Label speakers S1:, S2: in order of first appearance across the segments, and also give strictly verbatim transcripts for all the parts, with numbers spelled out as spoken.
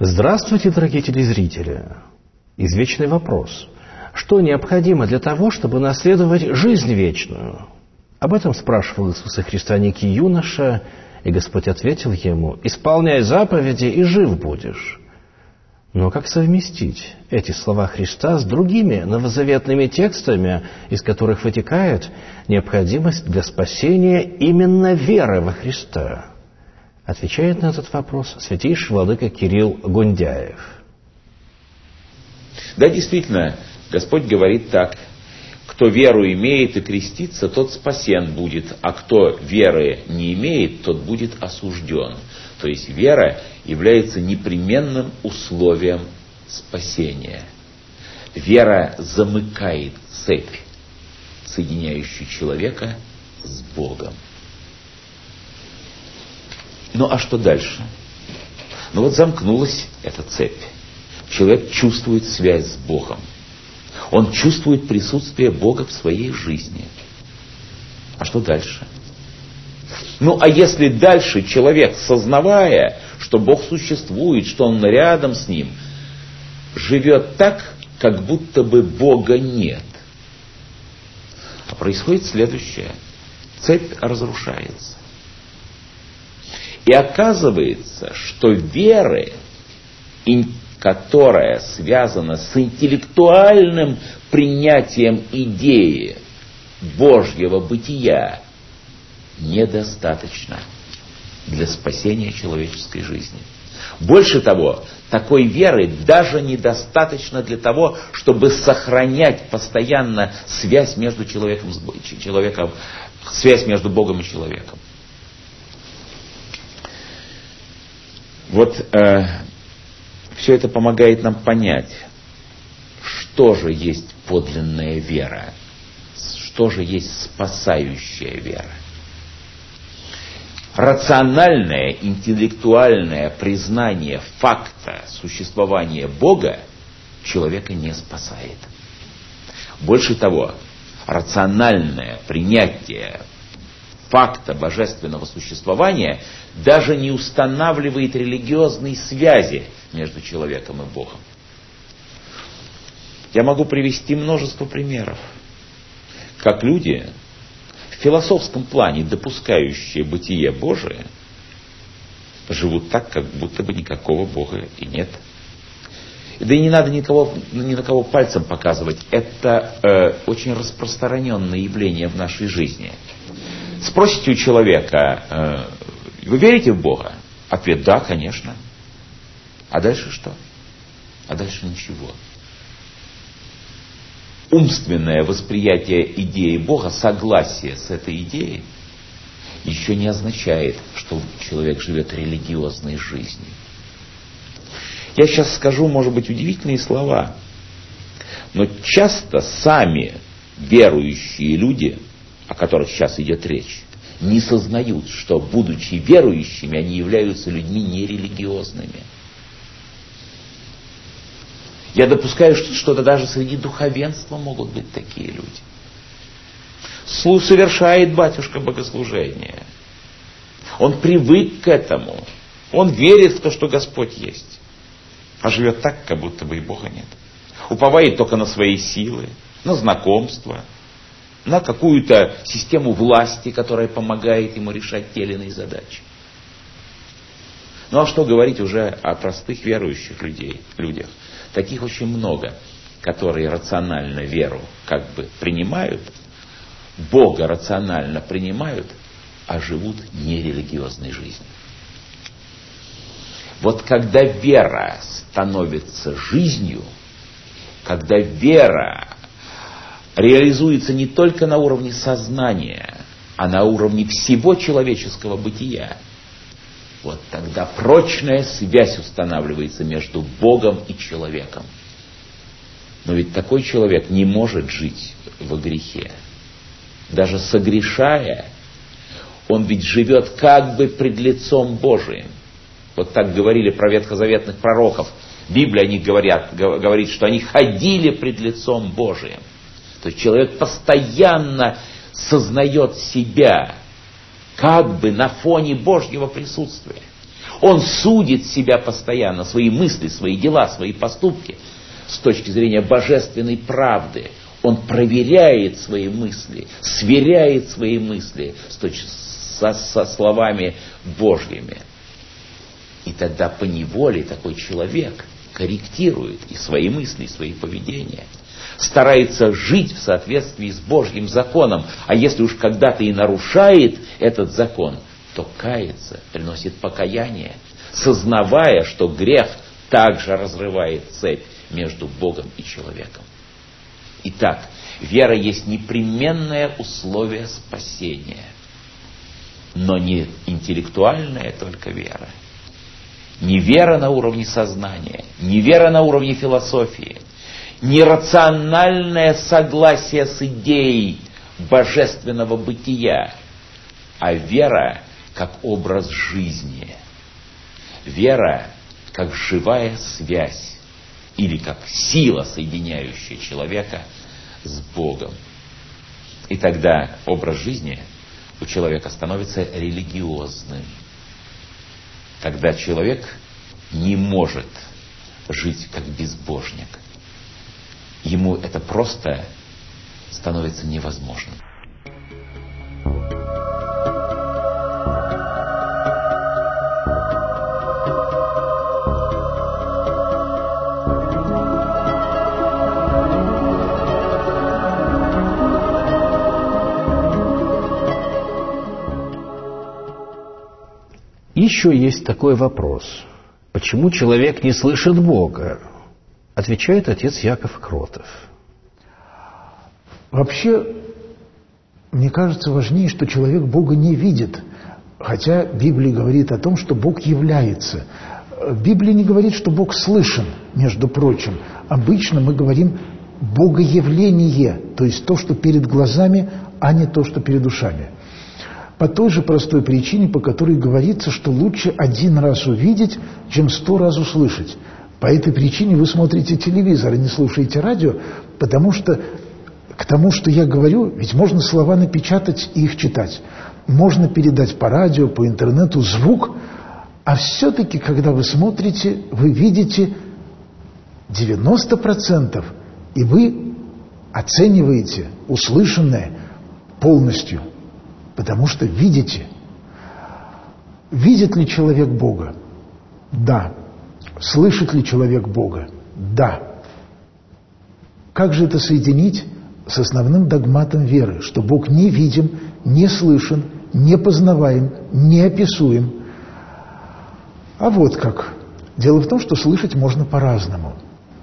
S1: Здравствуйте, дорогие телезрители! Извечный вопрос. Что необходимо для того, чтобы наследовать жизнь вечную? Об этом спрашивал Иисуса Христа некий юноша, и Господь ответил ему: «Исполняй заповеди, и жив будешь». Но как совместить эти слова Христа с другими новозаветными текстами, из которых вытекает необходимость для спасения именно веры во Христа? Отвечает на этот вопрос святейший владыка Кирилл Гундяев.
S2: Да, действительно, Господь говорит так: кто веру имеет и крестится, тот спасен будет, а кто веры не имеет, тот будет осужден. То есть вера является непременным условием спасения. Вера замыкает цепь, соединяющую человека с Богом. Ну а что дальше? Ну вот замкнулась эта цепь. Человек чувствует связь с Богом. Он чувствует присутствие Бога в своей жизни. А что дальше? Ну а если дальше человек, сознавая, что Бог существует, что Он рядом с ним, живет так, как будто бы Бога нет, а происходит следующее. Цепь разрушается. И оказывается, что веры, которая связана с интеллектуальным принятием идеи Божьего бытия, недостаточно для спасения человеческой жизни. Больше того, такой веры даже недостаточно для того, чтобы сохранять постоянно связь между человеком и человеком, связь между Богом и человеком. Вот э, все это помогает нам понять, что же есть подлинная вера, что же есть спасающая вера. Рациональное, интеллектуальное признание факта существования Бога человека не спасает. Больше того, рациональное принятие факта божественного существования даже не устанавливает религиозной связи между человеком и Богом. Я могу привести множество примеров, как люди, в философском плане допускающие бытие Божие, живут так, как будто бы никакого Бога и нет. Да и не надо никого, ни на кого пальцем показывать. Это э, очень распространенное явление в нашей жизни. Спросите у человека: э, вы верите в Бога? Ответ: да, конечно. А дальше что? А дальше ничего. Умственное восприятие идеи Бога, согласие с этой идеей, еще не означает, что человек живет религиозной жизнью. Я сейчас скажу, может быть, удивительные слова, но часто сами верующие люди, о которых сейчас идет речь, не сознают, что, будучи верующими, они являются людьми нерелигиозными. Я допускаю, что что-то даже среди духовенства могут быть такие люди. Совершает батюшка богослужение. Он привык к этому. Он верит в то, что Господь есть. А живет так, как будто бы и Бога нет. Уповает только на свои силы, на знакомства, на какую-то систему власти, которая помогает ему решать те или иные задачи. Ну а что говорить уже о простых верующих людей, людях? Таких очень много, которые рационально веру как бы принимают, Бога рационально принимают, а живут нерелигиозной жизнью. Вот когда вера становится жизнью, когда вера реализуется не только на уровне сознания, а на уровне всего человеческого бытия, вот тогда прочная связь устанавливается между Богом и человеком. Но ведь такой человек не может жить во грехе. Даже согрешая, он ведь живет как бы пред лицом Божиим. Вот так говорили про ветхозаветных пророков. Библия о них говорят, говорит, что они ходили пред лицом Божиим. То есть человек постоянно сознает себя как бы на фоне Божьего присутствия. Он судит себя постоянно, свои мысли, свои дела, свои поступки с точки зрения божественной правды. Он проверяет свои мысли, сверяет свои мысли с точ- со, со словами Божьими. И тогда поневоле такой человек корректирует и свои мысли, и свои поведения. Старается жить в соответствии с Божьим законом. А если уж когда-то и нарушает этот закон, то кается, приносит покаяние, сознавая, что грех также разрывает цепь между Богом и человеком. Итак, вера есть непременное условие спасения, но не интеллектуальная только вера. Не вера на уровне сознания, не вера на уровне философии, не рациональное согласие с идеей божественного бытия, а вера как образ жизни. Вера как живая связь или как сила, соединяющая человека с Богом. И тогда образ жизни у человека становится религиозным. Тогда человек не может жить как безбожник. Ему это просто становится невозможным.
S1: Еще есть такой вопрос. Почему человек не слышит Бога? Отвечает отец Яков Кротов.
S3: Вообще, мне кажется, важнее, что человек Бога не видит. Хотя Библия говорит о том, что Бог является. Библия не говорит, что Бог слышен, между прочим. Обычно мы говорим «богоявление», то есть то, что перед глазами, а не то, что перед ушами. По той же простой причине, по которой говорится, что лучше один раз увидеть, чем сто раз услышать. По этой причине вы смотрите телевизор и не слушаете радио, потому что к тому, что я говорю, ведь можно слова напечатать и их читать. Можно передать по радио, по интернету звук, а все-таки, когда вы смотрите, вы видите девяносто процентов, и вы оцениваете услышанное полностью. Потому что видите. Видит ли человек Бога? Да. Слышит ли человек Бога? Да. Как же это соединить с основным догматом веры, что Бог не видим, не слышен, не познаваем, не описуем? А вот как. Дело в том, что слышать можно по-разному.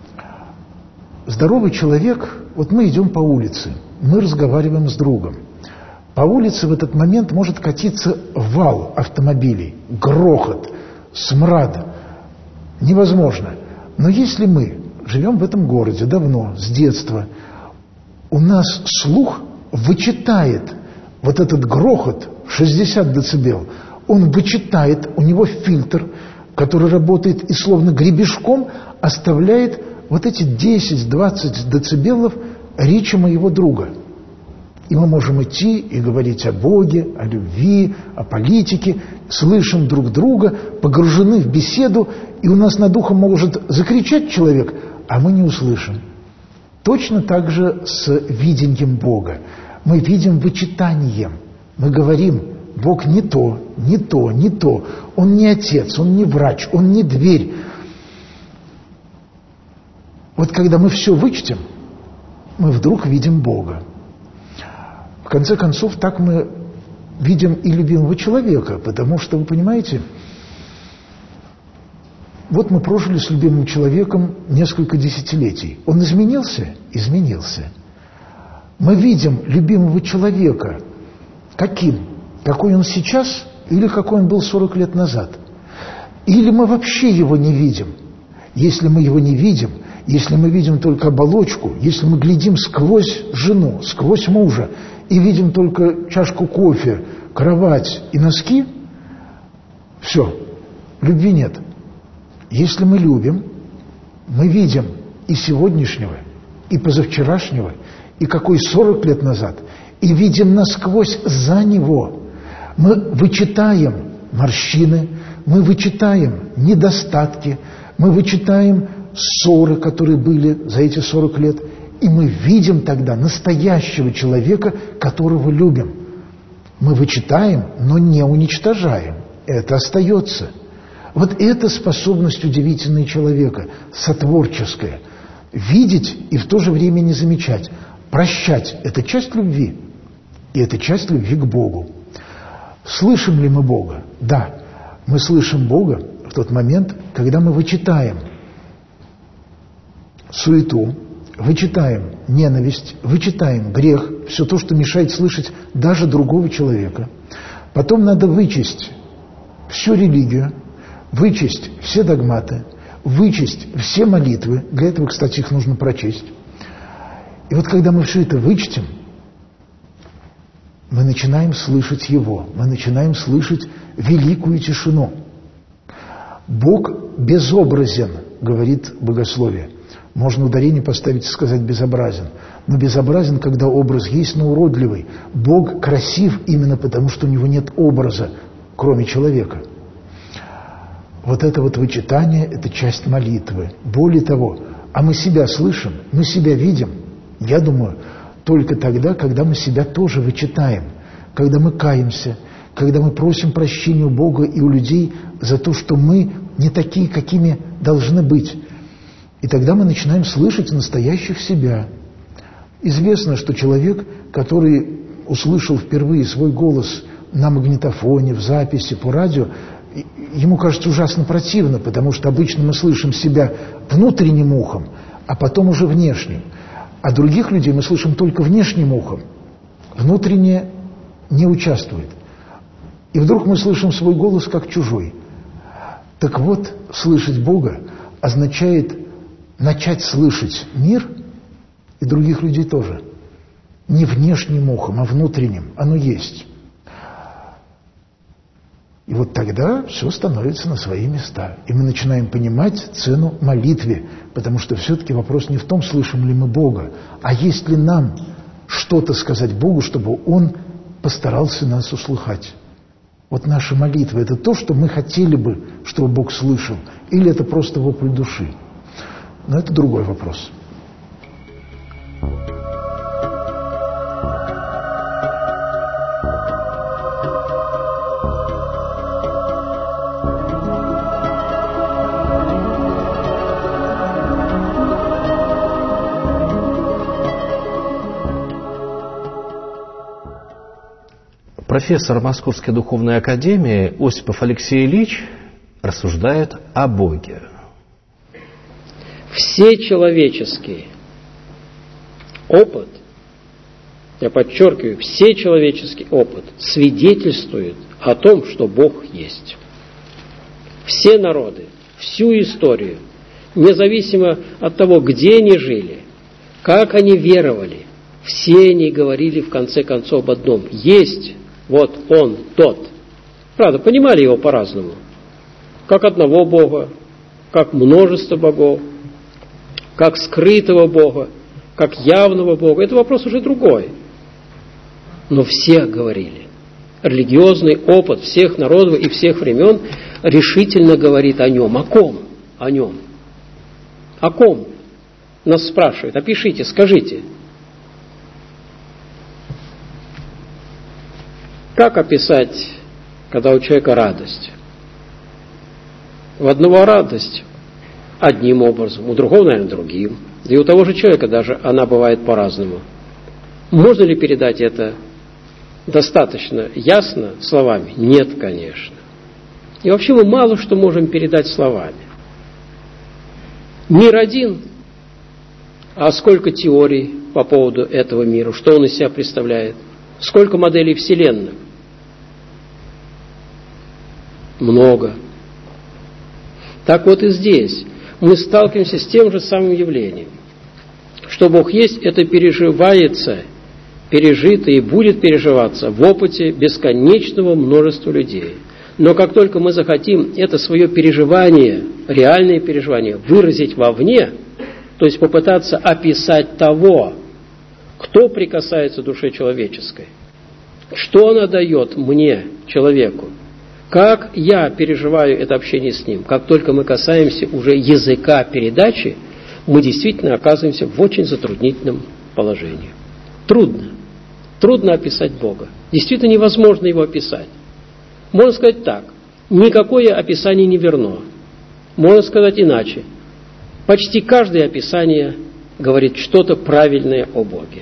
S3: Здоровый человек, вот мы идем по улице, мы разговариваем с другом. По улице в этот момент может катиться вал автомобилей, грохот, смрад. Невозможно. Но если мы живем в этом городе давно, с детства, у нас слух вычитает вот этот грохот, шестьдесят децибел, он вычитает, у него фильтр, который работает и словно гребешком оставляет вот эти десять-двадцать децибелов речи моего друга. И мы можем идти и говорить о Боге, о любви, о политике, слышим друг друга, погружены в беседу, и у нас над ухом может закричать человек, а мы не услышим. Точно так же с видением Бога. Мы видим вычитанием. Мы говорим, Бог не то, не то, не то. Он не отец, Он не врач, Он не дверь. Вот когда мы все вычтем, мы вдруг видим Бога. В конце концов, так мы видим и любимого человека, потому что, вы понимаете, вот мы прожили с любимым человеком несколько десятилетий. Он изменился? Изменился. Мы видим любимого человека каким? Какой он сейчас или какой он был сорок лет назад? Или мы вообще его не видим? Если мы его не видим, если мы видим только оболочку, если мы глядим сквозь жену, сквозь мужа, и видим только чашку кофе, кровать и носки, все, любви нет. Если мы любим, мы видим и сегодняшнего, и позавчерашнего, и какой сорок лет назад, и видим насквозь за него. Мы вычитаем морщины, мы вычитаем недостатки, мы вычитаем ссоры, которые были за эти сорок лет, и мы видим тогда настоящего человека, которого любим. Мы вычитаем, но не уничтожаем. Это остается. Вот эта способность удивительная человека, сотворческая. Видеть и в то же время не замечать. Прощать – это часть любви. И это часть любви к Богу. Слышим ли мы Бога? Да. Мы слышим Бога в тот момент, когда мы вычитаем суету, вычитаем ненависть, вычитаем грех, все то, что мешает слышать даже другого человека. Потом надо вычесть всю религию, вычесть все догматы, вычесть все молитвы. Для этого, кстати, их нужно прочесть. И вот когда мы все это вычтем, мы начинаем слышать Его, мы начинаем слышать великую тишину. Бог безобразен, говорит богословие. Можно ударение поставить и сказать «безобразен». Но безобразен, когда образ есть, но уродливый. Бог красив именно потому, что у Него нет образа, кроме человека. Вот это вот вычитание – это часть молитвы. Более того, а мы себя слышим, мы себя видим, я думаю, только тогда, когда мы себя тоже вычитаем, когда мы каемся, когда мы просим прощения у Бога и у людей за то, что мы не такие, какими должны быть. И тогда мы начинаем слышать настоящих себя. Известно, что человек, который услышал впервые свой голос на магнитофоне, в записи, по радио, ему кажется ужасно противно, потому что обычно мы слышим себя внутренним ухом, а потом уже внешним. А других людей мы слышим только внешним ухом. Внутреннее не участвует. И вдруг мы слышим свой голос как чужой. Так вот, слышать Бога означает начать слышать мир и других людей тоже. Не внешним ухом, а внутренним. Оно есть. И вот тогда все становится на свои места. И мы начинаем понимать цену молитве. Потому что все-таки вопрос не в том, слышим ли мы Бога, а есть ли нам что-то сказать Богу, чтобы Он постарался нас услыхать. Вот наша молитва – это то, что мы хотели бы, чтобы Бог слышал. Или это просто вопль души. Но это другой вопрос.
S1: Профессор Московской духовной академии Осипов Алексей Ильич рассуждает о Боге.
S4: Всечеловеческий опыт, я подчеркиваю, всечеловеческий опыт свидетельствует о том, что Бог есть. Все народы, всю историю, независимо от того, где они жили, как они веровали, все они говорили в конце концов об одном: есть вот Он, тот. Правда, понимали его по-разному. Как одного Бога, как множество богов, как скрытого Бога, как явного Бога. Это вопрос уже другой. Но все говорили. Религиозный опыт всех народов и всех времен решительно говорит о нем. О ком? О нем. О ком? Нас спрашивают. Опишите, скажите. Как описать, когда у человека радость? У одного радость одним образом, у другого, наверное, другим. И у того же человека даже она бывает по-разному. Можно ли передать это достаточно ясно словами? Нет, конечно. И вообще мы мало что можем передать словами. Мир один, а сколько теорий по поводу этого мира, что он из себя представляет, сколько моделей вселенных. Много. Так вот и здесь мы сталкиваемся с тем же самым явлением. Что Бог есть, это переживается, пережито и будет переживаться в опыте бесконечного множества людей. Но как только мы захотим это свое переживание, реальное переживание, выразить вовне, то есть попытаться описать того, кто прикасается к душе человеческой, что она дает мне, человеку, Как я переживаю это общение с Ним? Как только мы касаемся уже языка передачи, мы действительно оказываемся в очень затруднительном положении. Трудно. Трудно описать Бога. Действительно невозможно Его описать. Можно сказать так. Никакое описание не верно. Можно сказать иначе. Почти каждое описание говорит что-то правильное о Боге.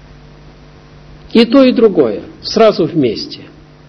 S4: И то, и другое. Сразу вместе.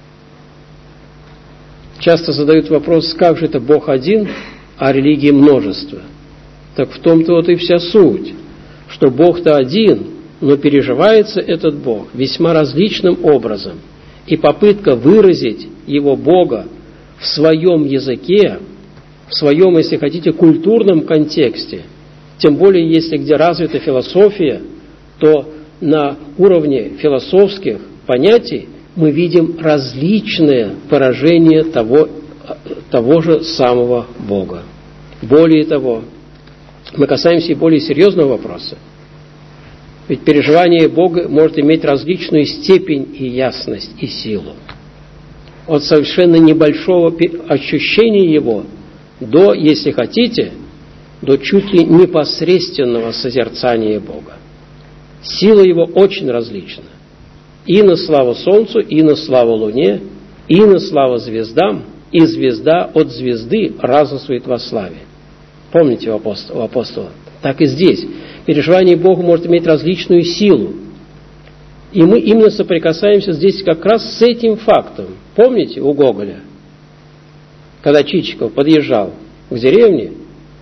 S4: Часто задают вопрос, как же это Бог один, а религии множество. Так в том-то вот и вся суть, что Бог-то один, но переживается этот Бог весьма различным образом. И попытка выразить Его Бога в своем языке, в своем, если хотите, культурном контексте, тем более, если где развита философия, то на уровне философских понятий мы видим различные выражения того, того же самого Бога. Более того, мы касаемся и более серьезного вопроса. Ведь переживание Бога может иметь различную степень и ясность, и силу. От совершенно небольшого ощущения Его до, если хотите, до чуть ли непосредственного созерцания Бога. Сила Его очень различна. И на славу Солнцу, и на славу Луне, и на славу звездам, и звезда от звезды разноствует во славе. Помните у апостола, у апостола? Так и здесь. Переживание Бога может иметь различную силу. И мы именно соприкасаемся здесь как раз с этим фактом. Помните у Гоголя, когда Чичиков подъезжал к деревне,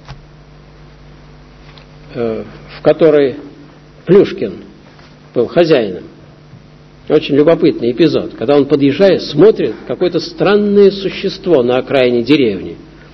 S4: э, в которой Плюшкин был хозяином. Очень любопытный эпизод. Когда он подъезжает, смотрит какое-то странное существо на окраине деревни.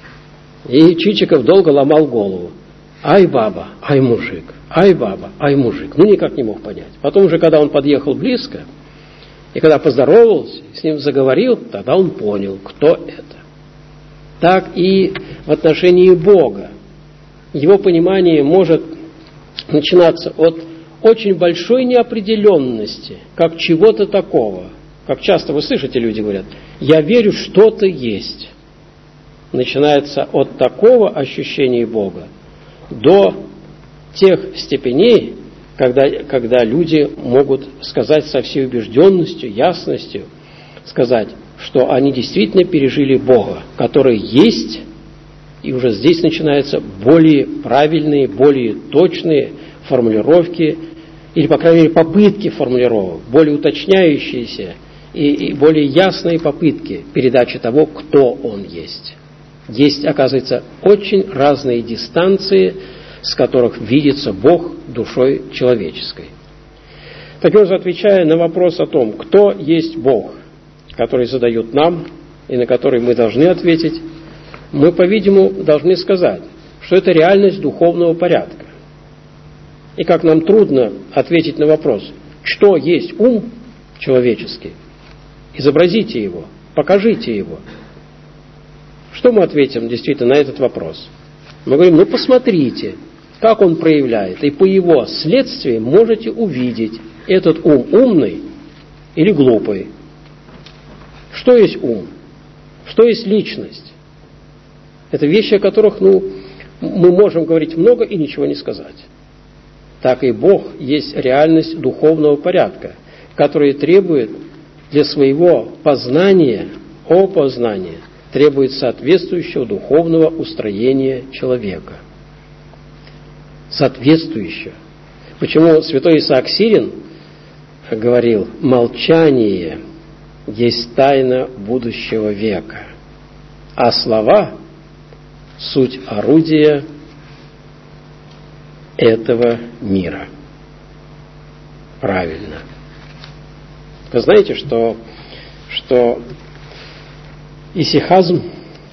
S4: И Чичиков долго ломал голову. Ай, баба, ай, мужик, ай, баба, ай, мужик. Ну, никак не мог понять. Потом уже, когда он подъехал близко, и когда поздоровался, с ним заговорил, тогда он понял, кто это. Так и в отношении Бога. Его понимание может начинаться от очень большой неопределенности, как чего-то такого. Как часто вы слышите, люди говорят, я верю, что-то есть. Начинается от такого ощущения Бога до тех степеней, когда, когда люди могут сказать со всей убежденностью, ясностью, сказать, что они действительно пережили Бога, который есть, и уже здесь начинаются более правильные, более точные формулировки, или, по крайней мере, попытки формулировок, более уточняющиеся и, и более ясные попытки передачи того, кто Он есть. Есть, оказывается, очень разные дистанции, с которых видится Бог душой человеческой. Таким образом, отвечая на вопрос о том, кто есть Бог, который задают нам и на который мы должны ответить, мы, по-видимому, должны сказать, что это реальность духовного порядка. И как нам трудно ответить на вопрос, что есть ум человеческий, изобразите его, покажите его. Что мы ответим действительно на этот вопрос? Мы говорим, ну посмотрите, как он проявляет, и по его следствиям можете увидеть, этот ум умный или глупый. Что есть ум? Что есть личность? Это вещи, о которых ну, мы можем говорить много и ничего не сказать. Так и Бог есть реальность духовного порядка, который требует для своего познания, опознания, требует соответствующего духовного устроения человека. Соответствующего. Почему святой Исаак Сирин говорил, молчание есть тайна будущего века, а слова – суть орудия этого мира. Правильно. Вы знаете, что, что исихазм,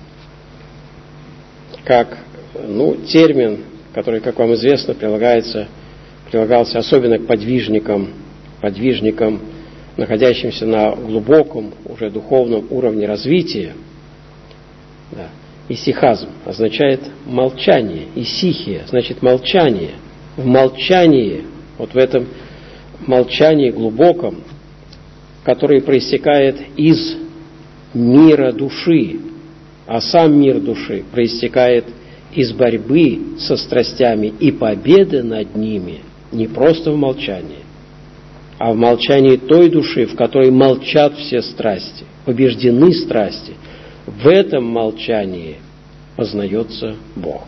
S4: как ну, термин, который, как вам известно, прилагается, прилагался особенно к подвижникам, подвижникам, находящимся на глубоком, уже духовном уровне развития. Да. Исихазм означает молчание. Исихия значит молчание. В молчании, вот в этом молчании глубоком, которое проистекает из мира души, а сам мир души проистекает из борьбы со страстями и победы над ними не просто в молчании, а в молчании той души, в которой молчат все страсти, побеждены страсти. В этом молчании познается Бог.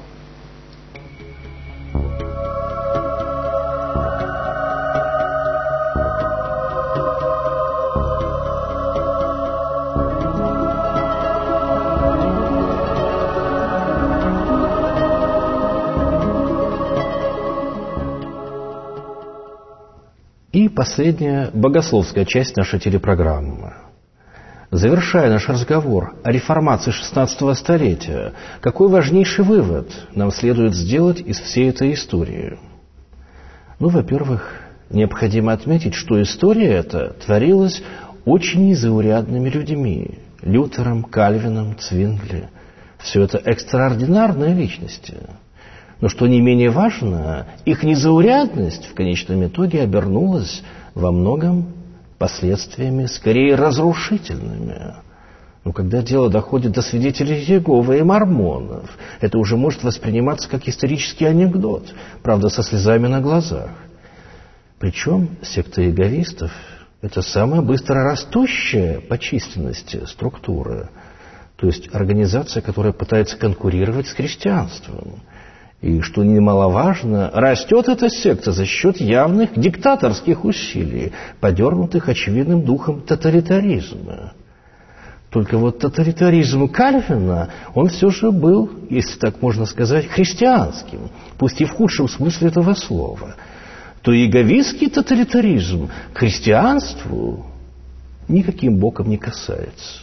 S1: И последняя богословская часть нашей телепрограммы. Завершая наш разговор о реформации шестнадцатого столетия, какой важнейший вывод нам следует сделать из всей этой истории? Ну, во-первых, необходимо отметить, что история эта творилась очень незаурядными людьми. Лютером, Кальвином, Цвингли. Все это экстраординарные личности. Но что не менее важно, их незаурядность в конечном итоге обернулась во многом последствиями скорее разрушительными. Но когда дело доходит до свидетелей Иеговы и мормонов, это уже может восприниматься как исторический анекдот, правда, со слезами на глазах. Причем секта иеговистов – это самая быстро растущая по численности структура, то есть организация, которая пытается конкурировать с христианством. И, что немаловажно, растет эта секта за счет явных диктаторских усилий, подернутых очевидным духом тоталитаризма. Только вот тоталитаризм Кальвина, он все же был, если так можно сказать, христианским, пусть и в худшем смысле этого слова. То иеговистский тоталитаризм к христианству никаким боком не касается.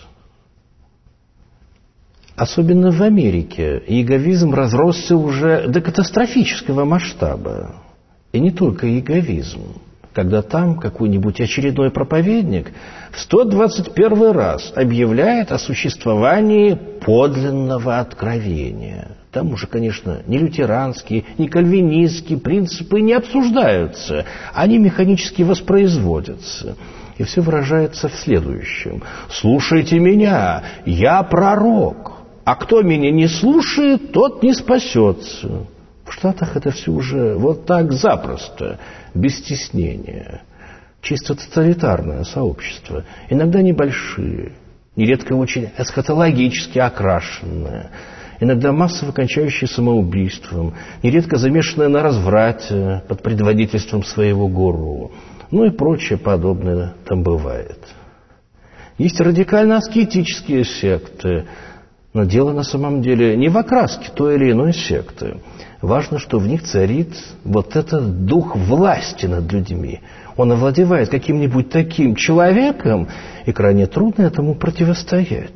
S1: Особенно в Америке иеговизм разросся уже до катастрофического масштаба. И не только иеговизм. Когда там какой-нибудь очередной проповедник в сто двадцать первый раз объявляет о существовании подлинного откровения. Там уже, конечно, ни лютеранские, ни кальвинистские принципы не обсуждаются. Они механически воспроизводятся. И все выражается в следующем. «Слушайте меня, я пророк. А кто меня не слушает, тот не спасется». В Штатах это все уже вот так запросто, без стеснения. Чисто тоталитарное сообщество. Иногда небольшие, нередко очень эсхатологически окрашенные, иногда массово кончающие самоубийством, нередко замешанные на разврате под предводительством своего гуру. Ну и прочее подобное там бывает. Есть радикально-аскетические секты, но дело на самом деле не в окраске той или иной секты. Важно, что в них царит вот этот дух власти над людьми. Он овладевает каким-нибудь таким человеком, и крайне трудно этому противостоять.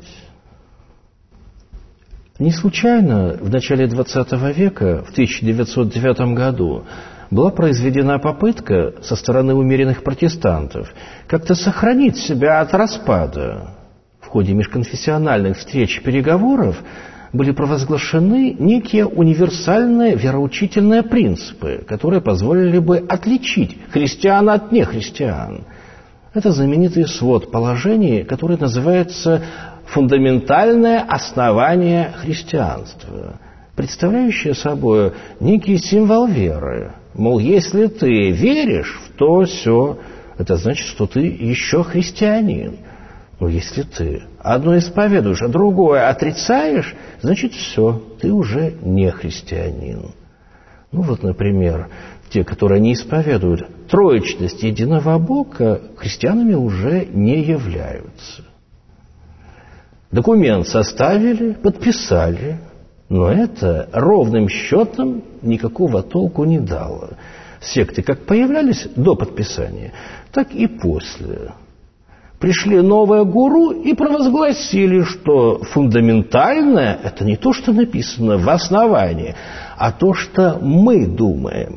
S1: Не случайно в начале двадцатого века, в тысяча девятьсот девятом году, была произведена попытка со стороны умеренных протестантов как-то сохранить себя от распада. В ходе межконфессиональных встреч и переговоров были провозглашены некие универсальные вероучительные принципы, которые позволили бы отличить христиан от нехристиан. Это знаменитый свод положений, который называется «Фундаментальное основание христианства», представляющее собой некий символ веры. Мол, если ты веришь в то, сё, это значит, что ты еще христианин. Но если ты одно исповедуешь, а другое отрицаешь, значит, все, ты уже не христианин. Ну вот, например, те, которые не исповедуют троечность единого Бога, христианами уже не являются. Документ составили, подписали, но это ровным счетом никакого толку не дало. Секты как появлялись до подписания, так и после. Пришли новые гуру и провозгласили, что фундаментальное – это не то, что написано в основании, а то, что мы думаем.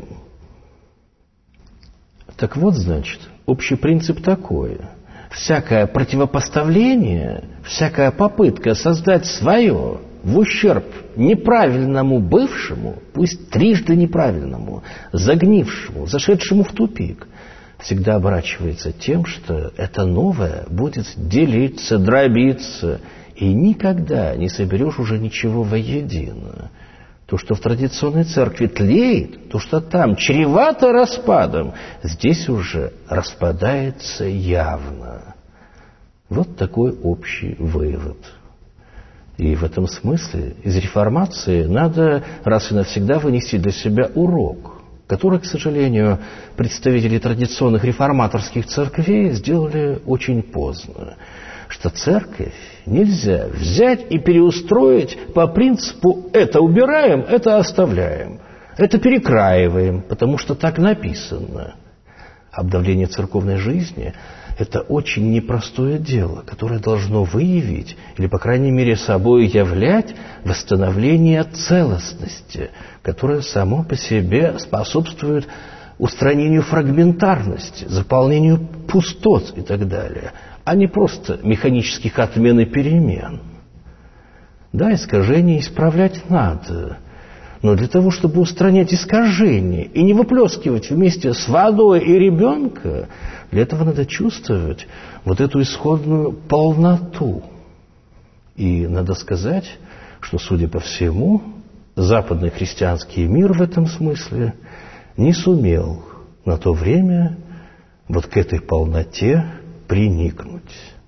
S1: Так вот, значит, общий принцип такой. Всякое противопоставление, всякая попытка создать свое в ущерб неправильному бывшему, пусть трижды неправильному, загнившему, зашедшему в тупик, всегда оборачивается тем, что это новое будет делиться, дробиться, и никогда не соберешь уже ничего воедино. То, что в традиционной церкви тлеет, то, что там чревато распадом, здесь уже распадается явно. Вот такой общий вывод. И в этом смысле из реформации надо раз и навсегда вынести для себя урок, который, к сожалению, представители традиционных реформаторских церквей сделали очень поздно. Что церковь нельзя взять и переустроить по принципу «это убираем, это оставляем, это перекраиваем, потому что так написано». Обновление церковной жизни – это очень непростое дело, которое должно выявить, или, по крайней мере, собой являть восстановление целостности, которое само по себе способствует устранению фрагментарности, заполнению пустот и так далее, а не просто механических отмен и перемен. Да, искажения исправлять надо, но для того, чтобы устранять искажения и не выплескивать вместе с водой и ребенка, для этого надо чувствовать вот эту исходную полноту. И надо сказать, что, судя по всему, западный христианский мир в этом смысле не сумел на то время вот к этой полноте приникнуть.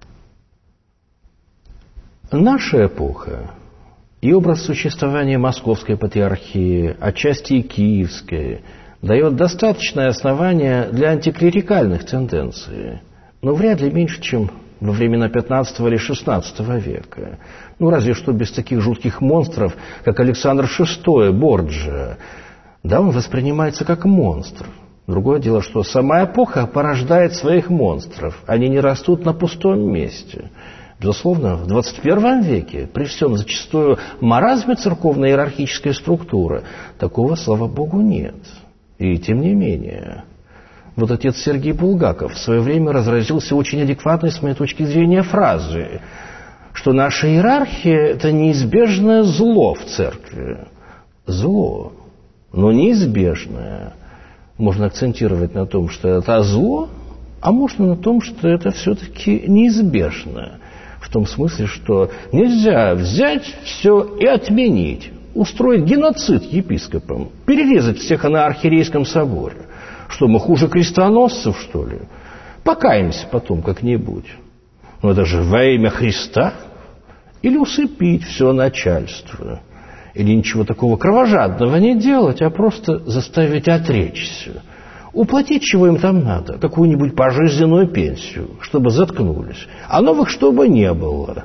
S1: Наша эпоха и образ существования Московской патриархии, отчасти и Киевской, дает достаточное основание для антиклерикальных тенденций, но вряд ли меньше, чем во времена пятнадцатого или шестнадцатого века. Ну, разве что без таких жутких монстров, как Александр шестой, Борджиа. Да, он воспринимается как монстр. Другое дело, что сама эпоха порождает своих монстров. Они не растут на пустом месте. Безусловно, в двадцать первом веке, при всем зачастую маразме церковной иерархической структуры, такого, слава Богу, нет. И тем не менее, вот отец Сергий Булгаков в свое время разразился очень адекватной, с моей точки зрения, фразой, что наша иерархия – это неизбежное зло в церкви. Зло, но неизбежное. Можно акцентировать на том, что это зло, а можно на том, что это все-таки неизбежно. В том смысле, что нельзя взять все и отменить, устроить геноцид епископам, перерезать всех на архиерейском соборе. Что, мы хуже крестоносцев, что ли? Покаемся потом как-нибудь. Но это же во имя Христа. Или усыпить все начальство. Или ничего такого кровожадного не делать, а просто заставить отречься. Уплатить, чего им там надо, какую-нибудь пожизненную пенсию, чтобы заткнулись. А новых чтобы не было.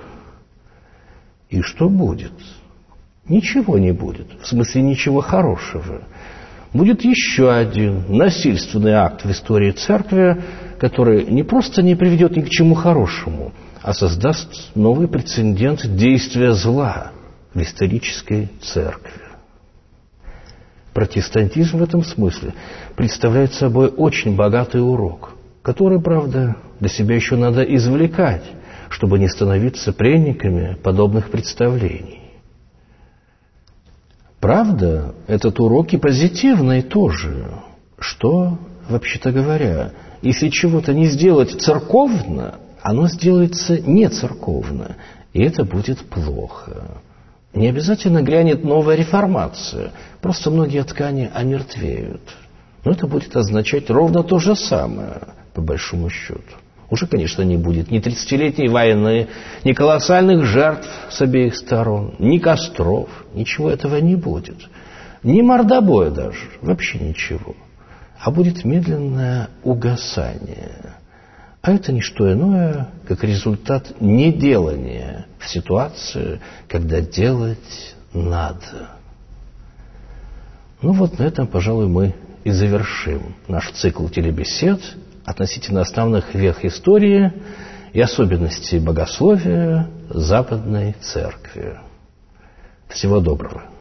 S1: И что будет? Ничего не будет. В смысле, ничего хорошего. Будет еще один насильственный акт в истории церкви, который не просто не приведет ни к чему хорошему, а создаст новый прецедент действия зла в исторической церкви. Протестантизм в этом смысле представляет собой очень богатый урок, который, правда, для себя еще надо извлекать, чтобы не становиться пленниками подобных представлений. Правда, этот урок и позитивный тоже, что, вообще-то говоря, если чего-то не сделать церковно, оно сделается не церковно, и это будет плохо. Не обязательно грянет новая реформация, просто многие ткани омертвеют. Но это будет означать ровно то же самое, по большому счету. Уже, конечно, не будет ни тридцатилетней войны, ни колоссальных жертв с обеих сторон, ни костров, ничего этого не будет. Ни мордобоя даже, вообще ничего. А будет медленное угасание. А это не что иное, как результат неделания в ситуации, когда делать надо. Ну вот на этом, пожалуй, мы и завершим наш цикл телебесед относительно основных вех истории и особенностей богословия Западной Церкви. Всего доброго.